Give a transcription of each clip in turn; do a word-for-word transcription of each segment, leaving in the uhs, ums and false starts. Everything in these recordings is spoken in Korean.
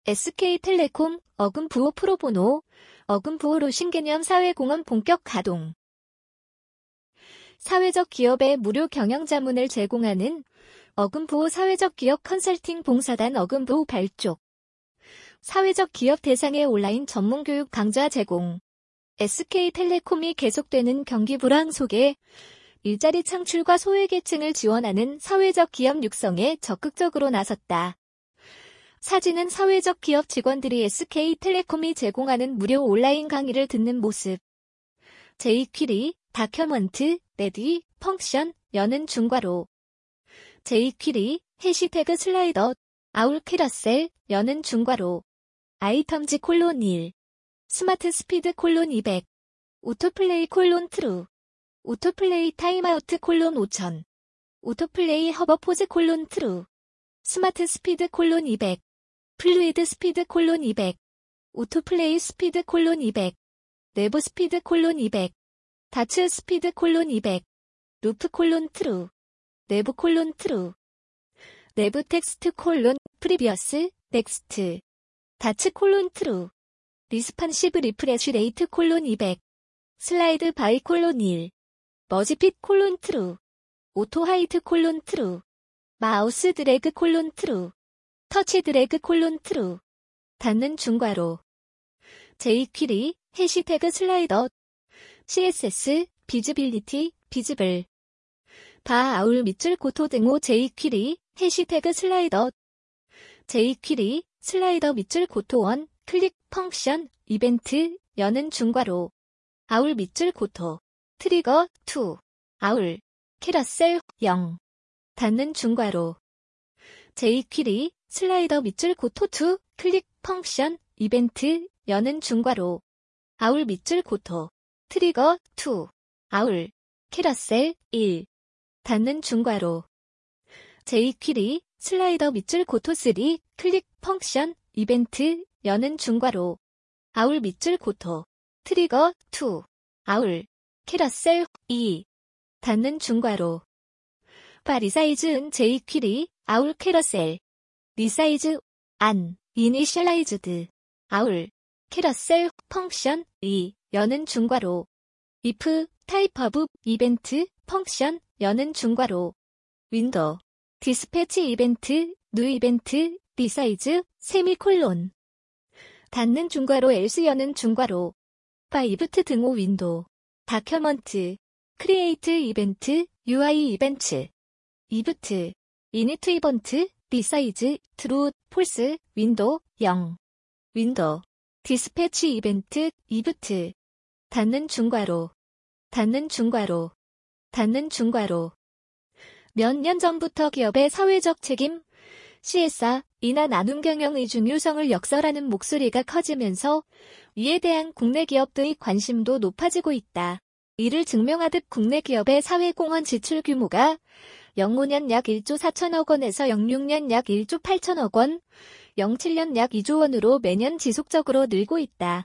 에스케이텔레콤, 어금부호 프로보노, 어금부호로 신개념 사회공헌 본격 가동. 사회적 기업에 무료 경영자문을 제공하는 어금부호 사회적 기업 컨설팅 봉사단 어금부호 발족. 사회적 기업 대상의 온라인 전문교육 강좌 제공. 에스케이텔레콤이 계속되는 경기 불황 속에 일자리 창출과 소외계층을 지원하는 사회적 기업 육성에 적극적으로 나섰다. 사진은 사회적 기업 직원들이 에스케이텔레콤이 제공하는 무료 온라인 강의를 듣는 모습. 제이퀴리, 다큐먼트, 레디, 펑션, 여는 중괄호. 제이퀴리, 해시태그 슬라이더, 아울 캐러셀, 여는 중괄호. 아이텀즈 콜론 일. 스마트 스피드 콜론 이백. 오토플레이 콜론 트루. 오토플레이 타임아우트 콜론 오천. 오토플레이 허버포즈 콜론 트루. 스마트 스피드 콜론 이백. 플루이드 스피드 콜론 이백. 오토플레이 스피드 콜론 이백. 내부 스피드 콜론 이백. 다츠 스피드 콜론 이백. 루프 콜론 트루. 내부 콜론 트루. 내부 텍스트 콜론 프리비어스 넥스트. 다츠 콜론 트루. 리스판시브 리프레쉬 레이트 콜론 이백. 슬라이드 바이 콜론 일. 머지핏 콜론 트루. 오토 하이트 콜론 트루. 마우스 드래그 콜론 트루. 터치 드래그 콜론 트루. 닫는 중괄호. 제이퀴리, 해시태그 슬라이더. 씨에스에스, 비즈빌리티, 비즈블. 바 아울 밑줄 고토 등호 제이퀴리, 해시태그 슬라이더. 제이퀴리, 슬라이더 밑줄 고토 원, 클릭, 펑션, 이벤트, 여는 중괄호. 아울 밑줄 고토. 트리거, 이. 아울. 캐러셀, 영. 닫는 중괄호. 제이퀴리, 슬라이더 밑줄 고토 이, 클릭, 펑션, 이벤트, 여는 중괄호. 아울 밑줄 고토. 트리거, 이. 아울. 캐러셀, 일. 닫는 중괄호. 제이퀴리, 슬라이더 밑줄 고토 삼, 클릭, 펑션, 이벤트, 여는 중괄호. 아울 밑줄 고토. 트리거, 이. 아울. 캐러셀, 이. 닫는 중괄호. 바 리사이즈은 제이퀴리, 아울 캐러셀. 리사이즈, 안, 이니셜라이즈드. 아울. 캐러셀, 펑션, 이, 여는 중괄호. if, 타입 오브, 이벤트, 펑션, 여는 중괄호. 윈도우. 디스패치 이벤트, 뉴 이벤트, 리사이즈, 세미콜론. 닫는 중괄호 else 여는 중괄호. 바 이브트 등호 윈도우. 다큐먼트. 크리에이트 이벤트, 유아이 이벤트. 이브트. 이니트 이번트, 리사이즈, 트루, 폴스, 윈도우, 영. 윈도우. 디스패치 이벤트, 이브트. 닫는 중괄호. 닫는 중괄호. 닫는 중괄호. 몇 년 전부터 기업의 사회적 책임, 씨에스알, 이나 나눔 경영의 중요성을 역설하는 목소리가 커지면서 이에 대한 국내 기업들의 관심도 높아지고 있다. 이를 증명하듯 국내 기업의 사회공헌 지출 규모가 영오 년 약 일조 사천억 원에서 영육 년 약 일조 팔천억 원, 영칠 년 약 이조 원으로 매년 지속적으로 늘고 있다.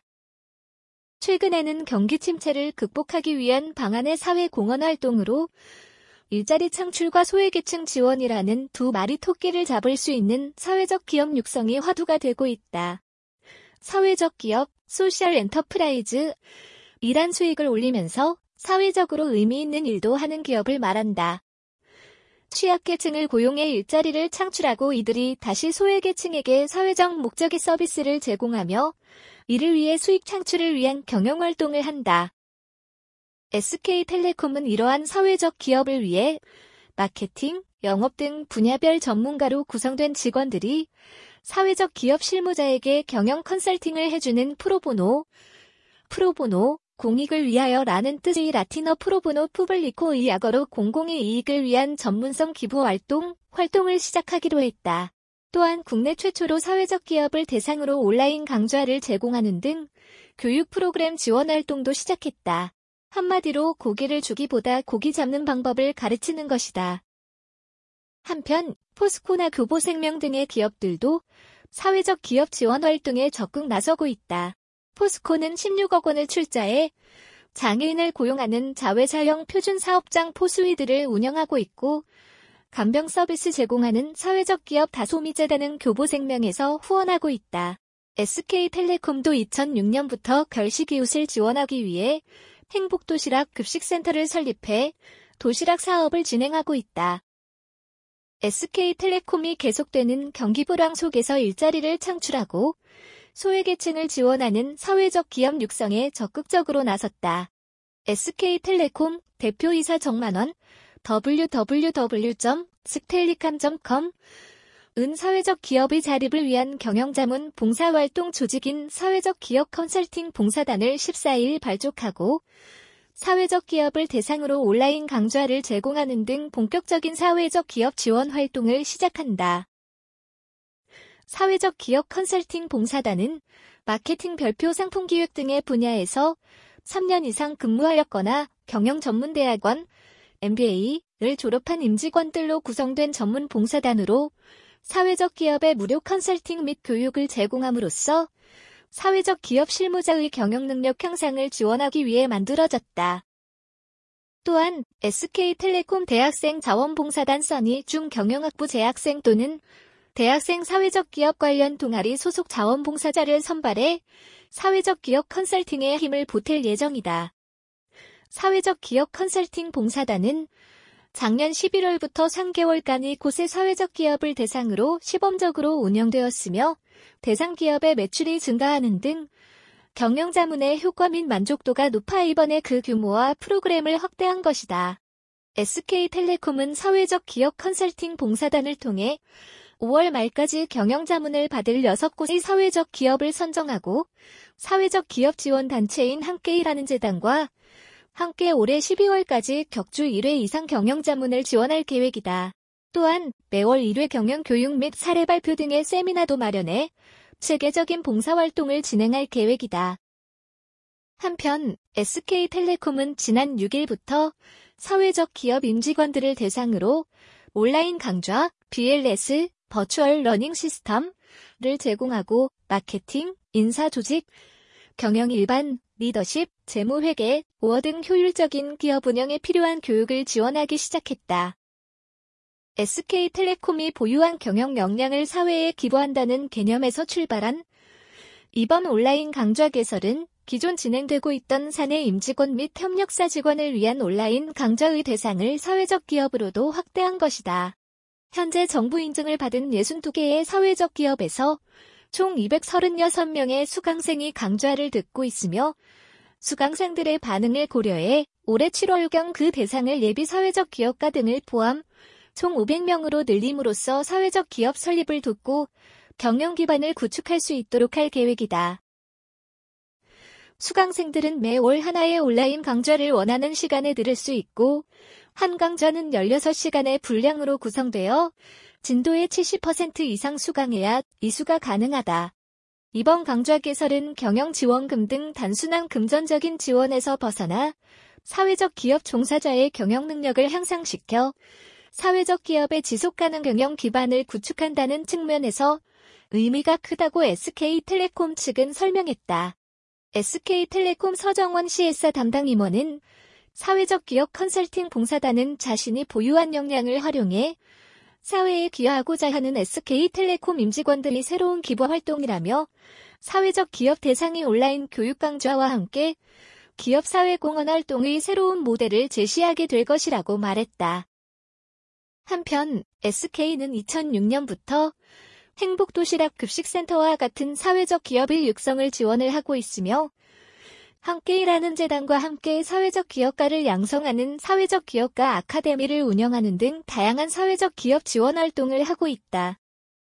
최근에는 경기 침체를 극복하기 위한 방안의 사회공헌 활동으로 일자리 창출과 소외계층 지원이라는 두 마리 토끼를 잡을 수 있는 사회적 기업 육성이 화두가 되고 있다. 사회적 기업, 소셜 엔터프라이즈, 일한 수익을 올리면서 사회적으로 의미 있는 일도 하는 기업을 말한다. 취약계층을 고용해 일자리를 창출하고 이들이 다시 소외계층에게 사회적 목적의 서비스를 제공하며 이를 위해 수익 창출을 위한 경영활동을 한다. 에스케이텔레콤은 이러한 사회적 기업을 위해 마케팅, 영업 등 분야별 전문가로 구성된 직원들이 사회적 기업 실무자에게 경영 컨설팅을 해주는 프로보노, 프로보노, 공익을 위하여라는 뜻의 라틴어 프로보노 푸블리코의 약어로 공공의 이익을 위한 전문성 기부 활동, 활동을 시작하기로 했다. 또한 국내 최초로 사회적 기업을 대상으로 온라인 강좌를 제공하는 등 교육 프로그램 지원 활동도 시작했다. 한마디로 고기를 주기보다 고기 잡는 방법을 가르치는 것이다. 한편 포스코나 교보생명 등의 기업들도 사회적 기업 지원 활동에 적극 나서고 있다. 포스코는 십육억 원을 출자해 장애인을 고용하는 자회사형 표준사업장 포스위드를 운영하고 있고 간병 서비스 제공하는 사회적 기업 다소미재단은 교보생명에서 후원하고 있다. 에스케이텔레콤도 이천육 년부터 결식이웃을 지원하기 위해 행복도시락 급식센터를 설립해 도시락 사업을 진행하고 있다. 에스케이텔레콤이 계속되는 경기 불황 속에서 일자리를 창출하고 소외계층을 지원하는 사회적 기업 육성에 적극적으로 나섰다. 에스케이텔레콤 대표이사 정만원 더블유 더블유 더블유 점 스텔리캄 점 컴 은 사회적 기업의 자립을 위한 경영자문 봉사활동 조직인 사회적 기업 컨설팅 봉사단을 십사일 발족하고 사회적 기업을 대상으로 온라인 강좌를 제공하는 등 본격적인 사회적 기업 지원 활동을 시작한다. 사회적 기업 컨설팅 봉사단은 마케팅 별표 상품 기획 등의 분야에서 삼 년 이상 근무하였거나 경영전문대학원, 엠비에이를 졸업한 임직원들로 구성된 전문 봉사단으로 사회적 기업의 무료 컨설팅 및 교육을 제공함으로써 사회적 기업 실무자의 경영 능력 향상을 지원하기 위해 만들어졌다. 또한 에스케이텔레콤 대학생 자원봉사단 써니 중 경영학부 재학생 또는 대학생 사회적 기업 관련 동아리 소속 자원봉사자를 선발해 사회적 기업 컨설팅에 힘을 보탤 예정이다. 사회적 기업 컨설팅 봉사단은 작년 십일월부터 삼 개월간 이곳의 사회적 기업을 대상으로 시범적으로 운영되었으며 대상 기업의 매출이 증가하는 등 경영자문의 효과 및 만족도가 높아 이번에 그 규모와 프로그램을 확대한 것이다. 에스케이텔레콤은 사회적 기업 컨설팅 봉사단을 통해 오월 말까지 경영자문을 받을 여섯 곳의 사회적 기업을 선정하고 사회적 기업 지원 단체인 함께일하는 재단과 함께 올해 십이월까지 격주 일 회 이상 경영자문을 지원할 계획이다. 또한 매월 일 회 경영교육 및 사례 발표 등의 세미나도 마련해 체계적인 봉사활동을 진행할 계획이다. 한편 에스케이텔레콤은 지난 육 일부터 사회적 기업 임직원들을 대상으로 온라인 강좌, 비엘에스, 버추얼 러닝 시스템을 제공하고 마케팅, 인사조직, 경영 일반, 리더십, 재무회계, 오어 등 효율적인 기업 운영에 필요한 교육을 지원하기 시작했다. 에스케이텔레콤이 보유한 경영 역량을 사회에 기부한다는 개념에서 출발한 이번 온라인 강좌 개설은 기존 진행되고 있던 사내 임직원 및 협력사 직원을 위한 온라인 강좌의 대상을 사회적 기업으로도 확대한 것이다. 현재 정부 인증을 받은 육십이 개의 사회적 기업에서 총 이백삼십육 명의 수강생이 강좌를 듣고 있으며 수강생들의 반응을 고려해 올해 칠월경 그 대상을 예비 사회적 기업가 등을 포함 총 오백 명으로 늘림으로써 사회적 기업 설립을 돕고 경영 기반을 구축할 수 있도록 할 계획이다. 수강생들은 매월 하나의 온라인 강좌를 원하는 시간에 들을 수 있고 한 강좌는 열여섯 시간의 분량으로 구성되어 진도의 칠십 퍼센트 이상 수강해야 이수가 가능하다. 이번 강좌 개설은 경영지원금 등 단순한 금전적인 지원에서 벗어나 사회적 기업 종사자의 경영 능력을 향상시켜 사회적 기업의 지속가능 경영 기반을 구축한다는 측면에서 의미가 크다고 에스케이텔레콤 측은 설명했다. 에스케이텔레콤 서정원 씨에스알 담당 임원은 사회적 기업 컨설팅 봉사단은 자신이 보유한 역량을 활용해 사회에 기여하고자 하는 에스케이텔레콤 임직원들이 새로운 기부 활동이라며 사회적 기업 대상의 온라인 교육 강좌와 함께 기업 사회 공헌 활동의 새로운 모델을 제시하게 될 것이라고 말했다. 한편 에스케이는 이천육 년부터 행복도시락 급식센터와 같은 사회적 기업의 육성을 지원을 하고 있으며 함께일하는 재단과 함께 사회적 기업가를 양성하는 사회적 기업가 아카데미를 운영하는 등 다양한 사회적 기업 지원 활동을 하고 있다.